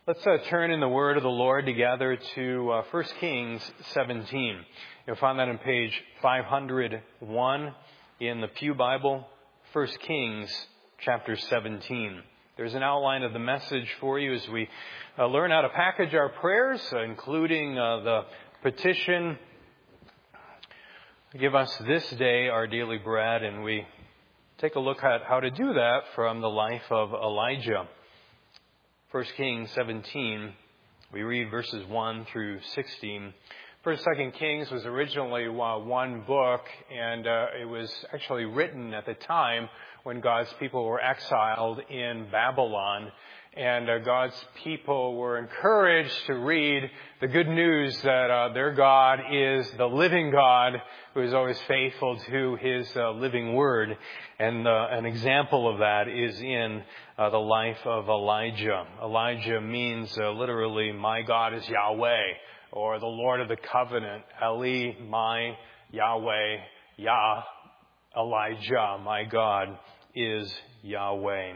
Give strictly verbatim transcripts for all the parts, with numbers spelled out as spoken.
Let's uh, turn in the Word of the Lord together to uh, First Kings seventeen. You'll find that on page five hundred one in the Pew Bible, First Kings chapter seventeen. There's an outline of the message for you as we uh, learn how to package our prayers, uh, including uh, the petition, give us this day our daily bread, and we take a look at how to do that from the life of Elijah. First Kings seventeen, we read verses one through sixteen. First, Second Kings was originally uh, one book, and uh, it was actually written at the time when God's people were exiled in Babylon. And uh, God's people were encouraged to read the good news that uh, their God is the living God who is always faithful to His uh, living word. And uh, an example of that is in uh, the life of Elijah. Elijah means uh, literally, my God is Yahweh, or the Lord of the covenant. Eli, my Yahweh, Yah, Elijah, my God is Yahweh.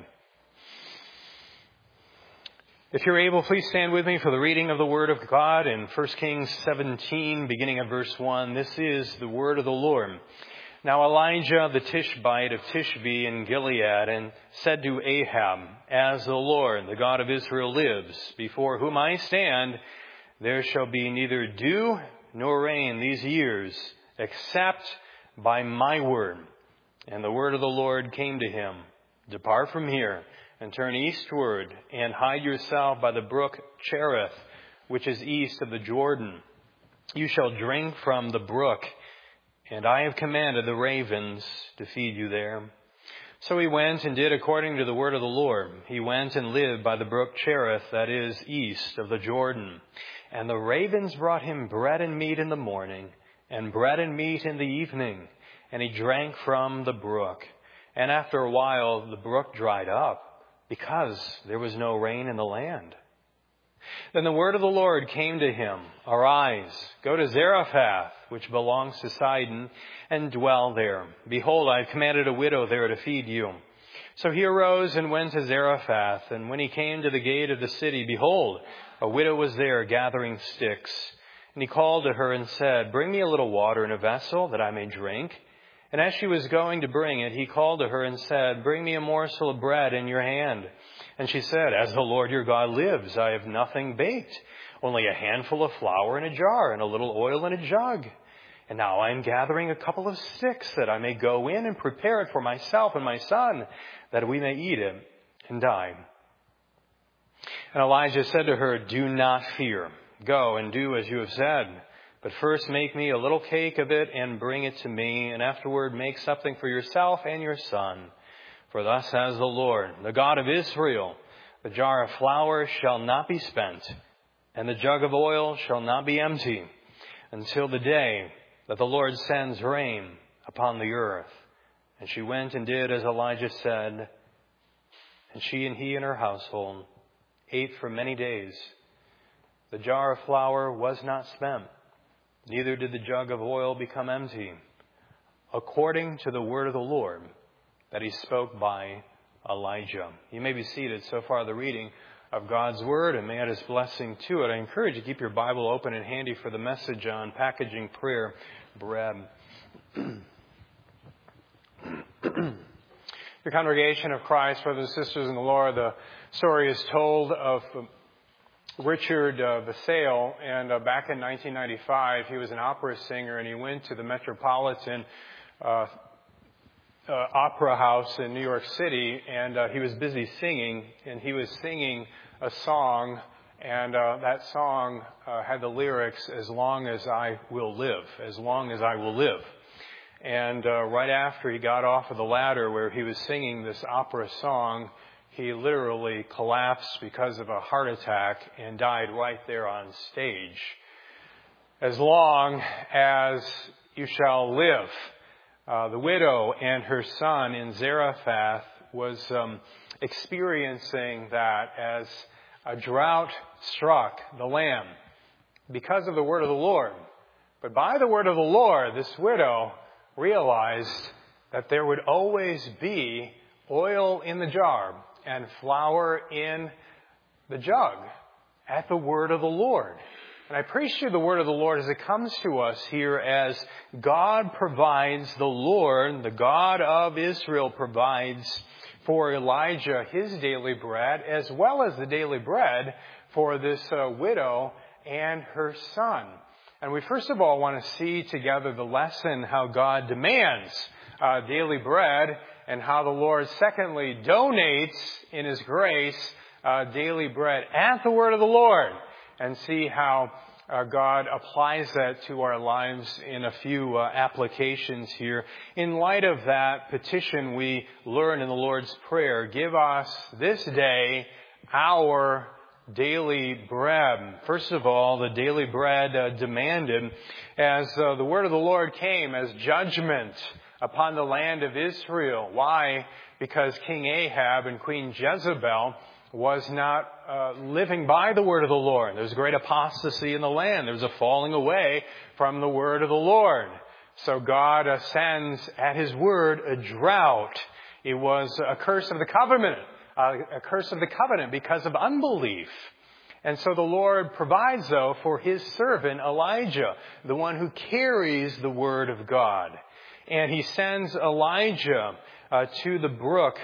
If you're able, please stand with me for the reading of the Word of God in First Kings seventeen, beginning at verse one. This is the Word of the Lord. Now Elijah the Tishbite of Tishbe in Gilead and said to Ahab, As the Lord, the God of Israel, lives, before whom I stand, there shall be neither dew nor rain these years, except by my word. And the word of the Lord came to him, Depart from here, and turn eastward, and hide yourself by the brook Cherith, which is east of the Jordan. You shall drink from the brook, and I have commanded the ravens to feed you there. So he went and did according to the word of the Lord. He went and lived by the brook Cherith, that is east of the Jordan. And the ravens brought him bread and meat in the morning, and bread and meat in the evening, and he drank from the brook. And after a while the brook dried up, because there was no rain in the land. Then the word of the Lord came to him, Arise, go to Zarephath, which belongs to Sidon, and dwell there. Behold, I have commanded a widow there to feed you. So he arose and went to Zarephath, and when he came to the gate of the city, behold, a widow was there gathering sticks. And he called to her and said, Bring me a little water in a vessel, that I may drink. And as she was going to bring it, he called to her and said, Bring me a morsel of bread in your hand. And she said, As the Lord your God lives, I have nothing baked, only a handful of flour in a jar and a little oil in a jug. And now I am gathering a couple of sticks, that I may go in and prepare it for myself and my son, that we may eat it and die. And Elijah said to her, Do not fear. Go and do as you have said. But first make me a little cake of it and bring it to me, and afterward make something for yourself and your son. For thus says the Lord, the God of Israel, the jar of flour shall not be spent, and the jug of oil shall not be empty, until the day that the Lord sends rain upon the earth. And she went and did as Elijah said, and she and he and her household ate for many days. The jar of flour was not spent, neither did the jug of oil become empty, according to the word of the Lord that he spoke by Elijah. You may be seated. So far, the reading of God's word, and may add his blessing to it. I encourage you to keep your Bible open and handy for the message on packaging prayer bread. The congregation of Christ, brothers and sisters in the Lord, the story is told of Richard uh, Vasile, and uh, back in nineteen ninety-five, he was an opera singer, and he went to the Metropolitan uh, uh, Opera House in New York City, and uh, he was busy singing, and he was singing a song, and uh, that song uh, had the lyrics, As long as I will live, as long as I will live. And uh, right after he got off of the ladder where he was singing this opera song, he literally collapsed because of a heart attack and died right there on stage. As long as you shall live. Uh, the widow and her son in Zarephath was um, experiencing that as a drought struck the land because of the word of the Lord. But by the word of the Lord, this widow realized that there would always be oil in the jar and flour in the jug. at the word of the Lord. And I preach to you the word of the Lord as it comes to us here as God provides, the Lord, the God of Israel provides for Elijah his daily bread, as well as the daily bread for this uh, widow and her son. And we first of all want to see together the lesson how God demands uh, daily bread, and how the Lord secondly donates in His grace uh, daily bread at the word of the Lord, and see how uh, God applies that to our lives in a few uh, applications here. In light of that petition we learn in the Lord's Prayer, give us this day our daily bread. First of all, the daily bread uh, demanded as uh, the word of the Lord came as judgment upon the land of Israel. Why? Because King Ahab and Queen Jezebel was not uh, living by the word of the Lord. There was great apostasy in the land. There was a falling away from the word of the Lord. So God uh, sends at His word a drought. It was a curse of the covenant, uh, a curse of the covenant because of unbelief. And so the Lord provides, though, for His servant Elijah, the one who carries the word of God. And He sends Elijah uh, to the brook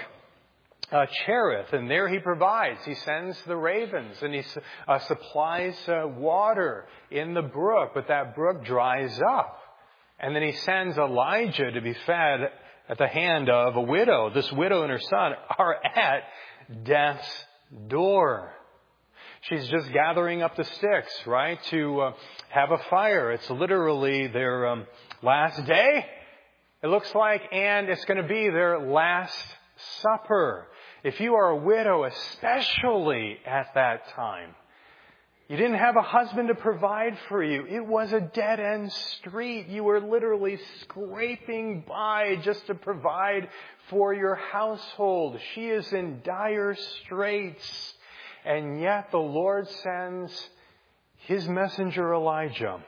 uh, Cherith, and there He provides. He sends the ravens, and He uh, supplies uh, water in the brook, but that brook dries up. And then He sends Elijah to be fed at the hand of a widow. This widow and her son are at death's door. She's just gathering up the sticks, right, to uh, have a fire. It's literally their um, last day. It looks like, and it's going to be their last supper. If you are a widow, especially at that time, you didn't have a husband to provide for you. It was a dead-end street. You were literally scraping by just to provide for your household. She is in dire straits. And yet the Lord sends His messenger Elijah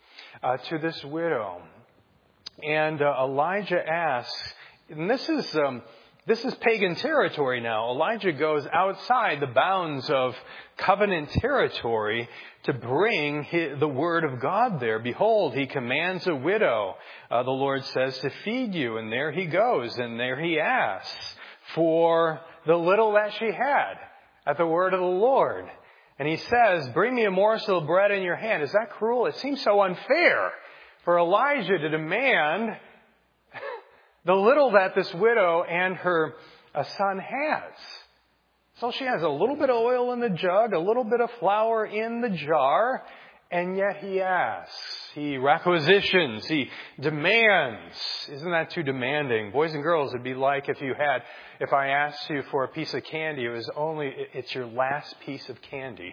uh, to this widow. And uh, Elijah asks, and this is um, this is pagan territory now. Elijah goes outside the bounds of covenant territory to bring his, the word of God there. Behold, he commands a widow, uh, the Lord says, to feed you. And there he goes, and there he asks for the little that she had at the word of the Lord. And he says, bring me a morsel of bread in your hand. Is that cruel? It seems so unfair for Elijah to demand the little that this widow and her uh, son has. So she has a little bit of oil in the jug, a little bit of flour in the jar, and yet he asks, he requisitions, he demands. Isn't that too demanding? Boys and girls, it'd be like if you had, if I asked you for a piece of candy, it was only, it's your last piece of candy.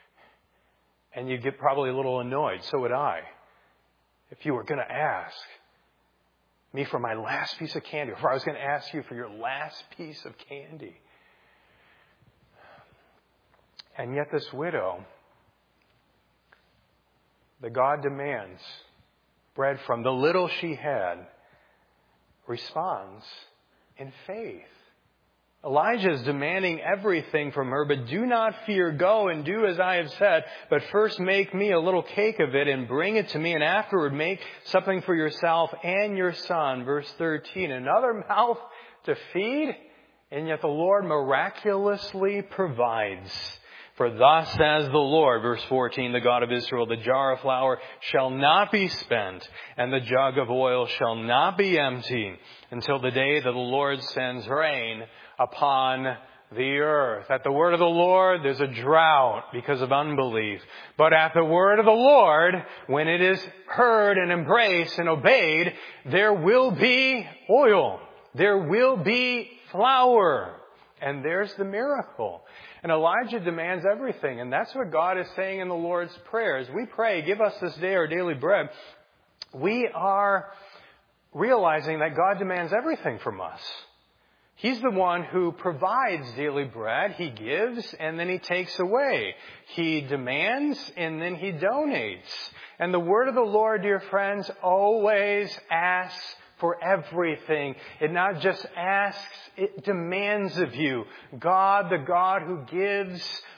And you'd get probably a little annoyed. So would I. If you were going to ask me for my last piece of candy, or if I was going to ask you for your last piece of candy. And yet this widow that God demands bread from, the little she had, responds in faith. Elijah is demanding everything from her, but do not fear. Go and do as I have said, but first make me a little cake of it and bring it to me, and afterward make something for yourself and your son. Verse thirteen, another mouth to feed, and yet the Lord miraculously provides. For thus says the Lord, verse fourteen, the God of Israel, the jar of flour shall not be spent, and the jug of oil shall not be empty, until the day that the Lord sends rain upon the earth. At the word of the Lord, there's a drought because of unbelief. But at the word of the Lord, when it is heard and embraced and obeyed, there will be oil. There will be flour. And there's the miracle. And Elijah demands everything. And that's what God is saying in the Lord's Prayer. As we pray, give us this day our daily bread, we are realizing that God demands everything from us. He's the one who provides daily bread. He gives and then He takes away. He demands and then He donates. And the word of the Lord, dear friends, always asks for everything. It not just asks, it demands of you. God, the God who gives,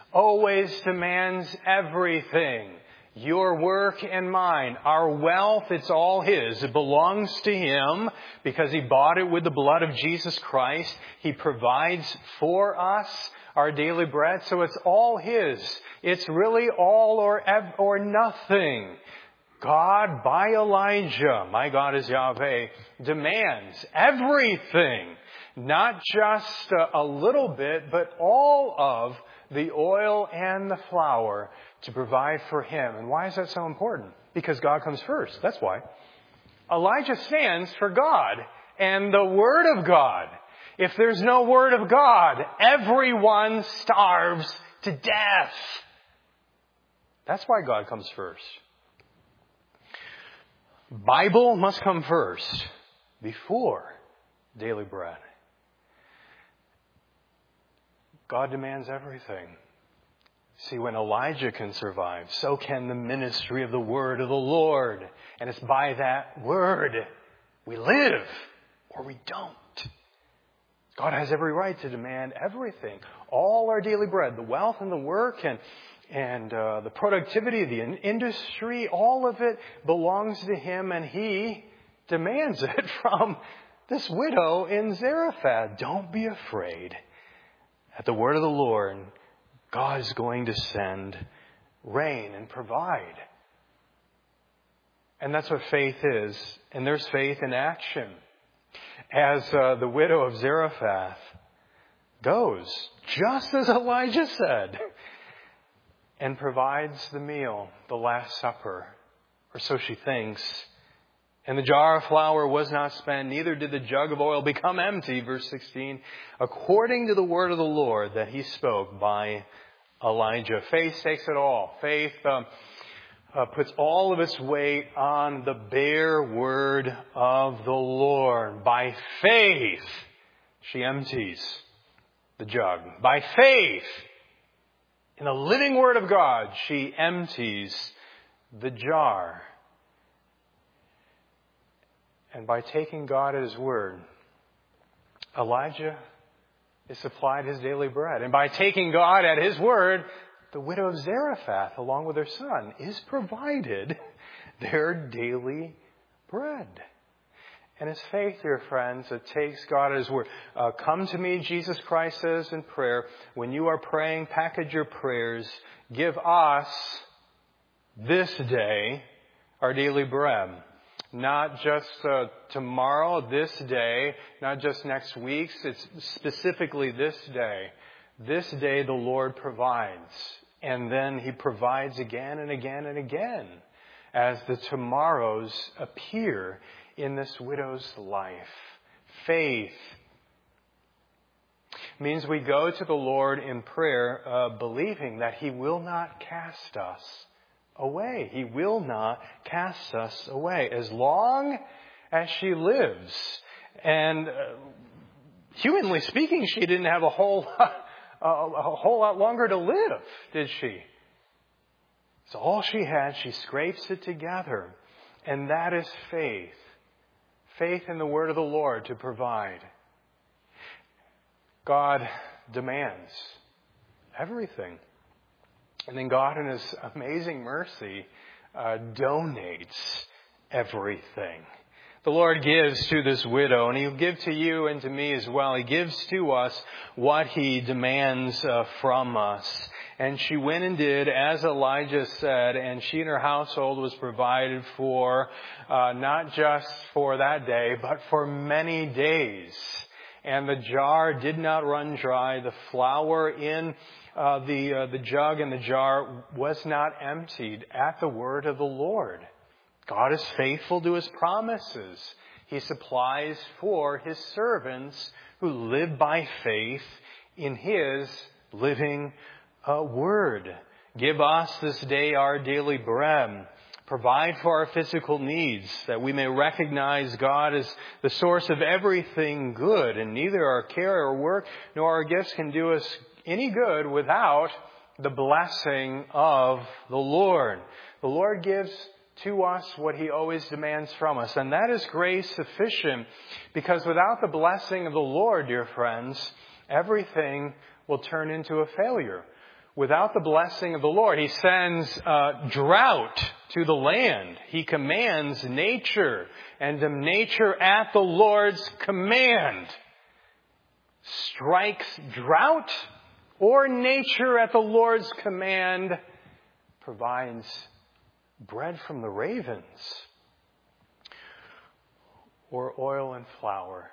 always demands everything. Your work and mine, our wealth, it's all His. It belongs to Him because He bought it with the blood of Jesus Christ. He provides for us our daily bread, so it's all His. It's really all or ev- or nothing. God, by Elijah, my God is Yahweh, demands everything. Not just a, a little bit, but all of the oil and the flour to provide for him. And why is that so important? Because God comes first. That's why. Elijah stands for God and the Word of God. If there's no Word of God, everyone starves to death. That's why God comes first. Bible must come first before daily bread. God demands everything. See, when Elijah can survive, so can the ministry of the Word of the Lord. And it's by that Word we live or we don't. God has every right to demand everything. All our daily bread, the wealth and the work and, and uh, the productivity, the in- industry, all of it belongs to Him, and He demands it from this widow in Zarephath. Don't be afraid. At the word of the Lord, God is going to send rain and provide. And that's what faith is. And there's faith in action. As uh, the widow of Zarephath goes, just as Elijah said, and provides the meal, the Last Supper, or so she thinks. And the jar of flour was not spent, neither did the jug of oil become empty, verse sixteen, according to the word of the Lord that He spoke by Elijah. Faith takes it all. Faith um, uh, puts all of its weight on the bare word of the Lord. By faith, she empties the jug. By faith, in the living word of God, she empties the jar. And by taking God at His word, Elijah is supplied his daily bread. And by taking God at His word, the widow of Zarephath, along with her son, is provided their daily bread. And it's faith, dear friends, that takes God at His word. Uh, come to me, Jesus Christ says in prayer, when you are praying, package your prayers. Give us this day our daily bread. Not just uh, tomorrow, this day, not just next week's, it's specifically this day. This day the Lord provides. And then He provides again and again and again as the tomorrows appear in this widow's life. Faith means we go to the Lord in prayer uh, believing that He will not cast us away. He will not cast us away as long as she lives. And uh, humanly speaking, she didn't have a whole lot, a, a whole lot longer to live, did she? So all she had, she scrapes it together. And that is faith. Faith in the word of the Lord to provide. God demands everything. And then God, in His amazing mercy, uh, donates everything. The Lord gives to this widow, and He'll give to you and to me as well. He gives to us what He demands uh, from us. And she went and did as Elijah said, and she and her household was provided for, uh, not just for that day, but for many days. And the jar did not run dry. The flour in Uh, the uh, the jug and the jar was not emptied at the word of the Lord. God is faithful to His promises. He supplies for His servants who live by faith in His living uh, word. Give us this day our daily bread. Provide for our physical needs, that we may recognize God as the source of everything good, and neither our care or work nor our gifts can do us any good without the blessing of the Lord. The Lord gives to us what He always demands from us, and that is grace sufficient, because without the blessing of the Lord, dear friends, everything will turn into a failure. Without the blessing of the Lord, He sends uh, drought to the land. He commands nature, and the nature at the Lord's command strikes drought, or nature at the Lord's command provides bread from the ravens, or oil and flour.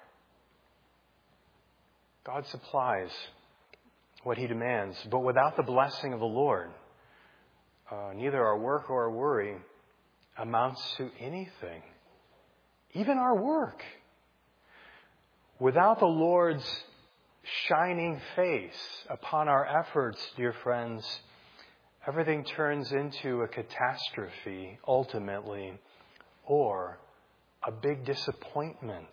God supplies what He demands, but without the blessing of the Lord, uh, neither our work or our worry amounts to anything. Even our work. Without the Lord's shining face upon our efforts, dear friends, everything turns into a catastrophe, ultimately, or a big disappointment.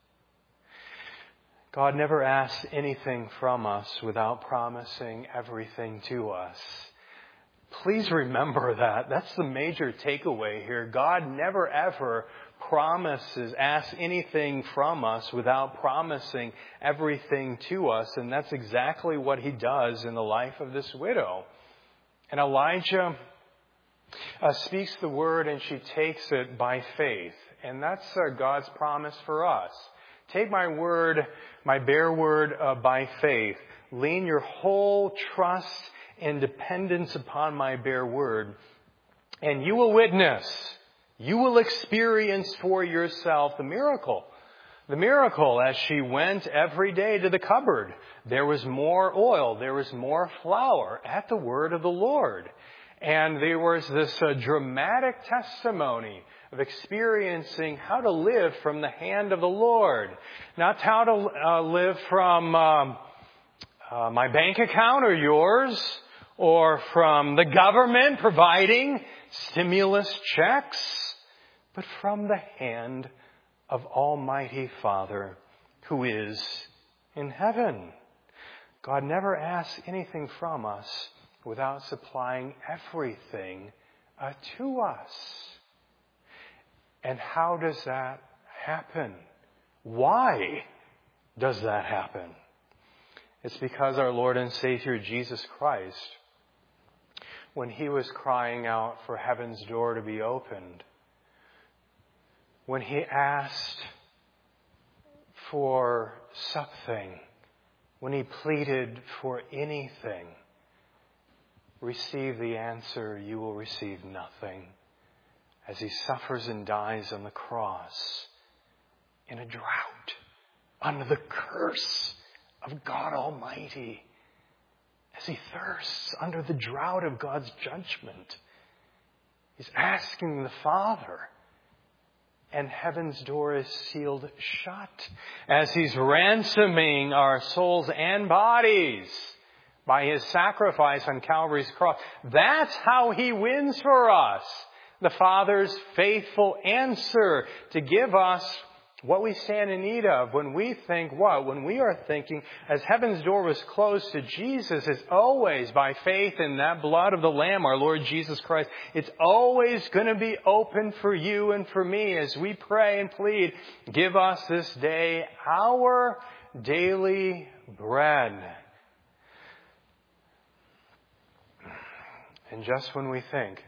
God never asks anything from us without promising everything to us. Please remember that. That's the major takeaway here. God never ever promises, asks anything from us without promising everything to us. And that's exactly what He does in the life of this widow. And Elijah uh, speaks the word, and she takes it by faith. And that's uh, God's promise for us. Take my word, my bare word uh, by faith. Lean your whole trust and dependence upon my bare word. And you will witness, you will experience for yourself the miracle. The miracle as she went every day to the cupboard. There was more oil, there was more flour at the word of the Lord. And there was this uh, dramatic testimony of experiencing how to live from the hand of the Lord. Not how to uh, live from um, uh, my bank account or yours, or from the government providing stimulus checks, but from the hand of Almighty Father who is in heaven. God never asks anything from us without supplying everything uh, to us. And how does that happen? Why does that happen? It's because our Lord and Savior Jesus Christ, when He was crying out for heaven's door to be opened, when He asked for something, when He pleaded for anything, receive the answer, you will receive nothing, as He suffers and dies on the cross in a drought, under the curse of God Almighty, as He thirsts under the drought of God's judgment. He's asking the Father, and heaven's door is sealed shut, as He's ransoming our souls and bodies by His sacrifice on Calvary's cross. That's how He wins for us. The Father's faithful answer to give us what we stand in need of when we think what? When we are thinking, as heaven's door was closed to Jesus, it's always by faith in that blood of the Lamb, our Lord Jesus Christ. It's always going to be open for you and for me as we pray and plead, give us this day our daily bread. And just when we think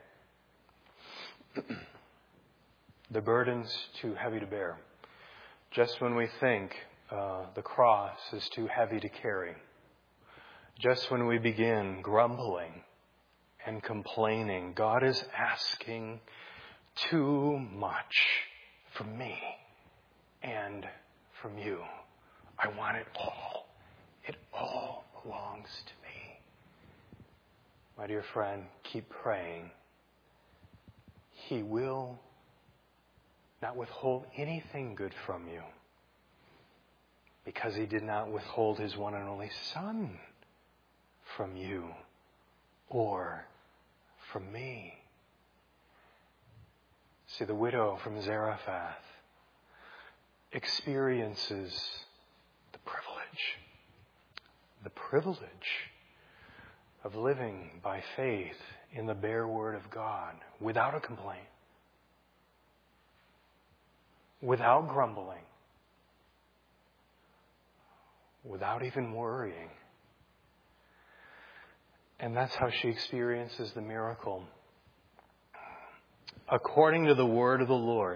the burden's too heavy to bear, just when we think uh, the cross is too heavy to carry, just when we begin grumbling and complaining, God is asking too much from me and from you. I want it all. It all belongs to me. My dear friend, keep praying. He will not withhold anything good from you, because He did not withhold His one and only Son from you or from me. See, the widow from Zarephath experiences the privilege, the privilege of living by faith in the bare word of God without a complaint, without grumbling, without even worrying. And that's how she experiences the miracle. According to the word of the Lord,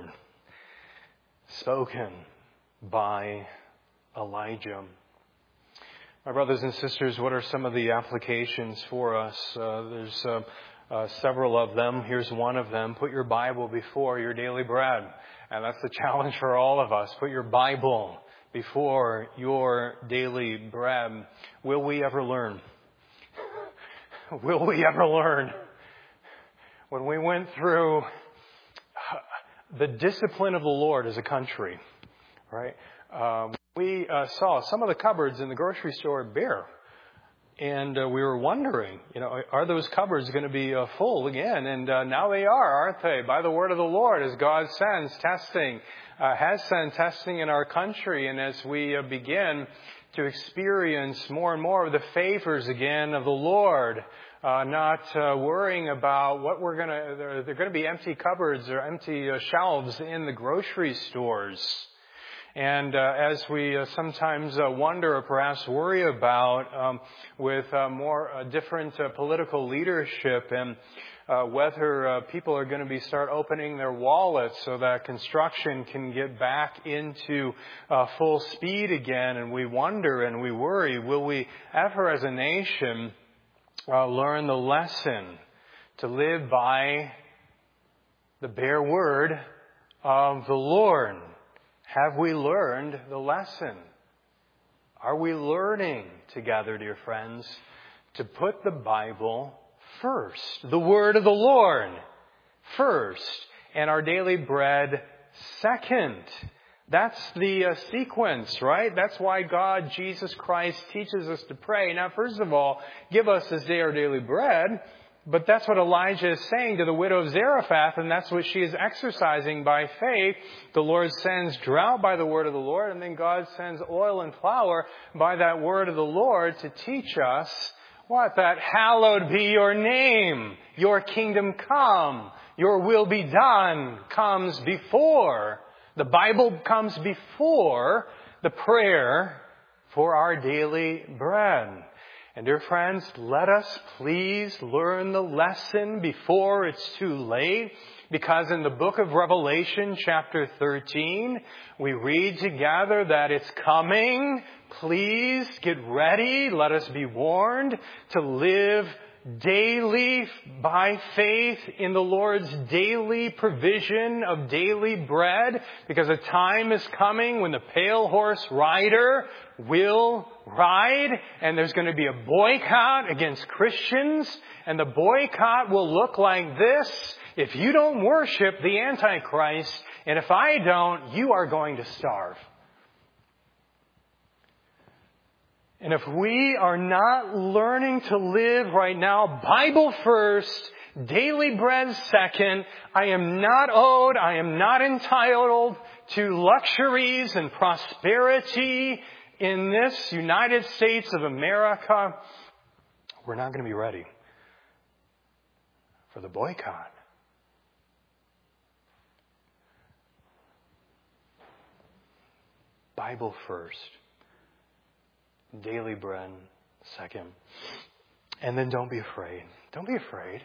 spoken by Elijah. My brothers and sisters, what are some of the applications for us? Uh, there's uh, uh, several of them. Here's one of them. Put your Bible before your daily bread. And that's the challenge for all of us. Put your Bible before your daily bread. Will we ever learn? Will we ever learn? When we went through the discipline of the Lord as a country, right? Um, we uh, saw some of the cupboards in the grocery store bare. And uh, we were wondering, you know, are those cupboards going to be uh, full again? And uh, now they are, aren't they? By the word of the Lord, as God sends testing, uh, has sent testing in our country. And as we uh, begin to experience more and more of the favors again of the Lord, uh, not uh, worrying about what we're going to, there, there are going to be empty cupboards or empty uh, shelves in the grocery stores. And uh, as we uh, sometimes uh, wonder or perhaps worry about um, with uh, more uh, different uh, political leadership and uh, whether uh, people are going to be start opening their wallets so that construction can get back into uh, full speed again, and we wonder and we worry, will we ever as a nation uh, learn the lesson to live by the bare word of the Lord? Have we learned the lesson? Are we learning together, dear friends, to put the Bible first, the word of the Lord first, and our daily bread second? That's the uh, sequence, right? That's why God, Jesus Christ, teaches us to pray. Now, first of all, give us this day our daily bread. But that's what Elijah is saying to the widow of Zarephath, and that's what she is exercising by faith. The Lord sends drought by the word of the Lord, and then God sends oil and flour by that word of the Lord to teach us what? That hallowed be your name, your kingdom come, your will be done comes before. The Bible comes before the prayer for our daily bread. And dear friends, let us please learn the lesson before it's too late. Because in the book of Revelation, chapter thirteen, we read together that it's coming. Please get ready. Let us be warned to live daily by faith in the Lord's daily provision of daily bread, because a time is coming when the pale horse rider will ride, and there's going to be a boycott against Christians, and the boycott will look like this: if you don't worship the Antichrist, and if I don't, you are going to starve. And if we are not learning to live right now, Bible first, daily bread second, I am not owed, I am not entitled to luxuries and prosperity in this United States of America, we're not going to be ready for the boycott. Bible first. Daily bread second. And then don't be afraid. Don't be afraid.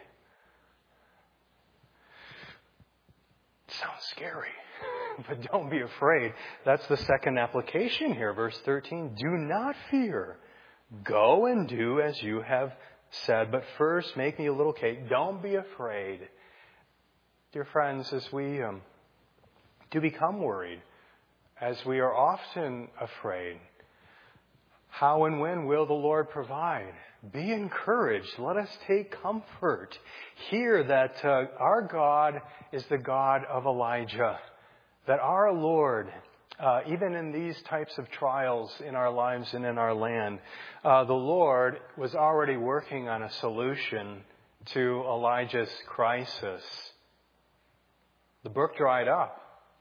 It sounds scary, but don't be afraid. That's the second application here. Verse thirteen, do not fear. Go and do as you have said. But first, make me a little cake. Don't be afraid. Dear friends, as we um, do become worried, as we are often afraid, how and when will the Lord provide? Be encouraged. Let us take comfort. Hear that uh, our God is the God of Elijah. That our Lord, uh, even in these types of trials in our lives and in our land, uh, the Lord was already working on a solution to Elijah's crisis. The brook dried up.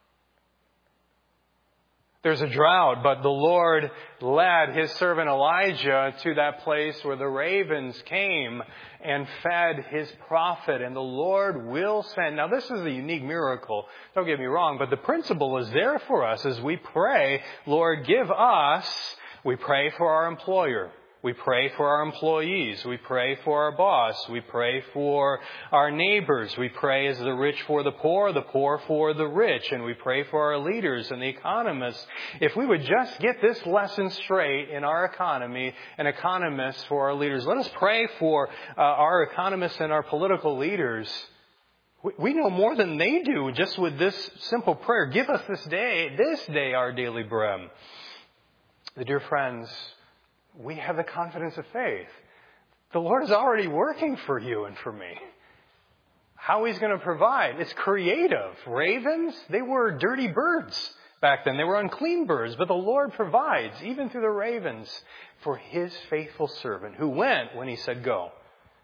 There's a drought, but the Lord led His servant Elijah to that place where the ravens came and fed His prophet. And the Lord will send. Now, this is a unique miracle. Don't get me wrong, but the principle is there for us as we pray, Lord, give us. We pray for our employer. We pray for our employees. We pray for our boss. We pray for our neighbors. We pray as the rich for the poor, the poor for the rich. And we pray for our leaders and the economists. If we would just get this lesson straight in our economy and economists for our leaders, let us pray for uh, our economists and our political leaders. We, we know more than they do just with this simple prayer. Give us this day, this day our daily bread. The dear friends, we have the confidence of faith. The Lord is already working for you and for me. How He's going to provide. It's creative. Ravens, they were dirty birds back then. They were unclean birds. But the Lord provides, even through the ravens, for His faithful servant who went when He said go.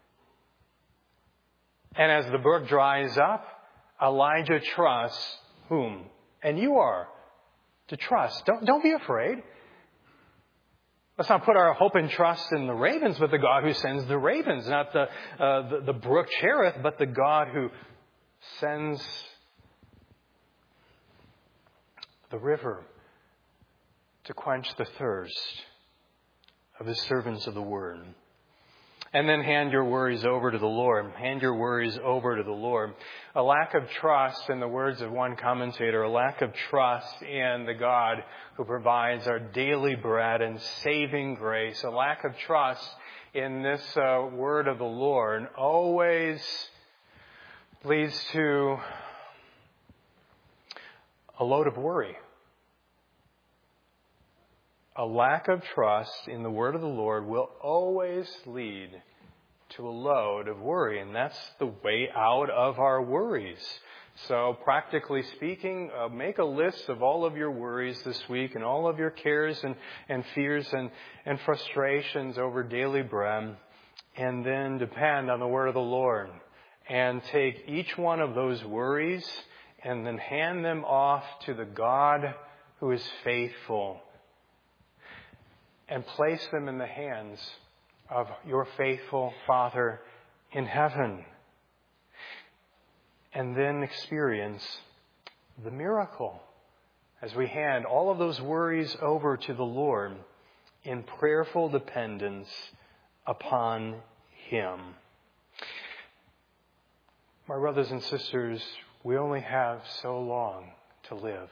And as the brook dries up, Elijah trusts whom? And you are to trust. Don't, don't be afraid. Let's not put our hope and trust in the ravens, but the God who sends the ravens. Not the, uh, the, the brook Cherith, but the God who sends the river to quench the thirst of His servants of the Word. And then hand your worries over to the Lord. Hand your worries over to the Lord. A lack of trust, in the words of one commentator, a lack of trust in the God who provides our daily bread and saving grace, a lack of trust in this uh, word of the Lord always leads to a load of worry. A lack of trust in the word of the Lord will always lead to a load of worry. And that's the way out of our worries. So practically speaking, uh, make a list of all of your worries this week and all of your cares and, and fears and, and frustrations over daily bread. And then depend on the word of the Lord. And take each one of those worries and then hand them off to the God who is faithful. And place them in the hands of your faithful Father in heaven. And then experience the miracle as we hand all of those worries over to the Lord in prayerful dependence upon Him. My brothers and sisters, we only have so long to live.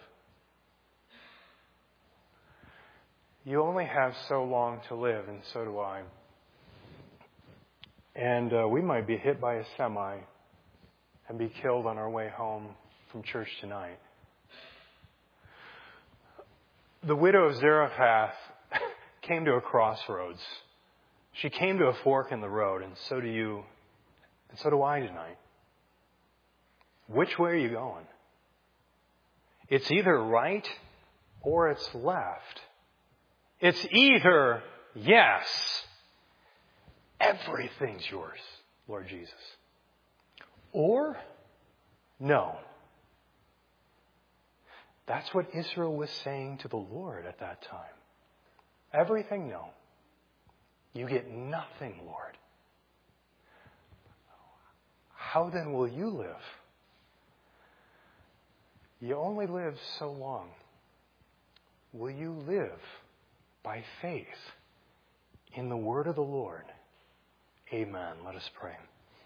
You only have so long to live, and so do I. And uh, we might be hit by a semi and be killed on our way home from church tonight. The widow of Zarephath came to a crossroads. She came to a fork in the road, and so do you, and so do I tonight. Which way are you going? It's either right or it's left. It's either, yes, everything's yours, Lord Jesus, or no. That's what Israel was saying to the Lord at that time. Everything, no. You get nothing, Lord. How then will you live? You only live so long. Will you live by faith in the word of the Lord? Amen. Let us pray.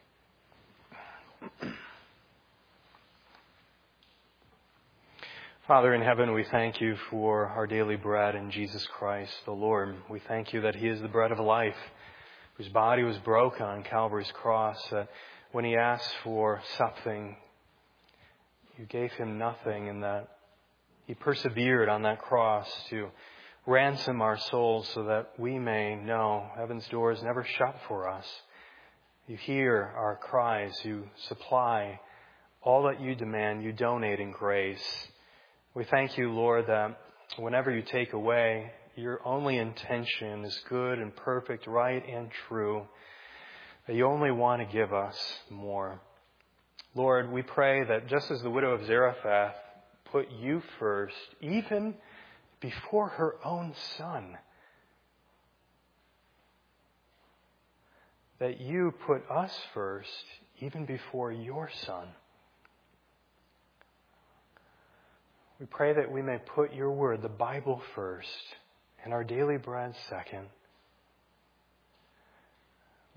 Father in heaven, we thank you for our daily bread in Jesus Christ the Lord. We thank you that He is the bread of life, whose body was broken on Calvary's cross, that when He asked for something, you gave Him nothing, and that He persevered on that cross to ransom our souls so that we may know heaven's door is never shut for us. You hear our cries. You supply all that you demand. You donate in grace. We thank you, Lord, that whenever you take away, your only intention is good and perfect, right and true, that you only want to give us more. Lord, we pray that just as the widow of Zarephath put you first, even before her own son, that you put us first, even before your Son. We pray that we may put your word, the Bible, first, and our daily bread second.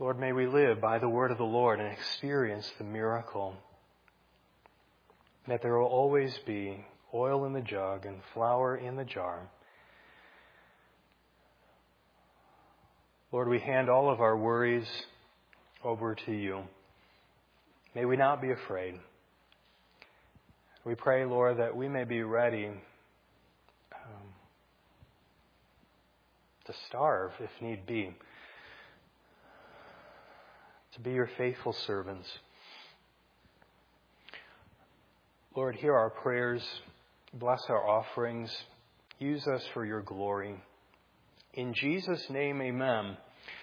Lord, may we live by the word of the Lord and experience the miracle that there will always be oil in the jug and flour in the jar. Lord, we hand all of our worries over to you. May we not be afraid. We pray, Lord, that we may be ready um, to starve if need be, to be your faithful servants. Lord, hear our prayers. Bless our offerings. Use us for your glory. In Jesus' name, amen.